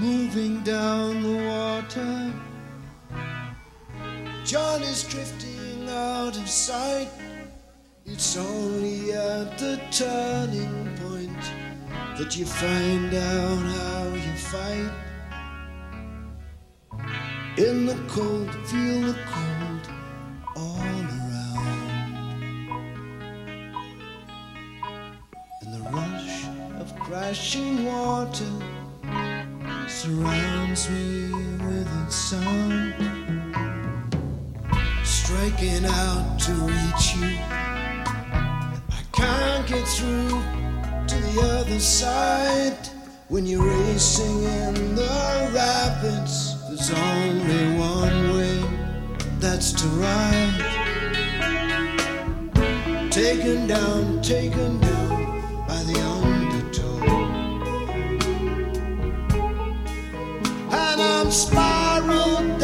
moving down the water. John is drifting out of sight. It's only at the turning point that you find out how you fight. In the cold, feel the cold all around. And the rush of crashing water surrounds me with its sound, striking out to reach you. I can't get through to the other side. When you're racing in the rapids, there's only one way, that's to ride. Taken down by the undertow. And I'm spiraled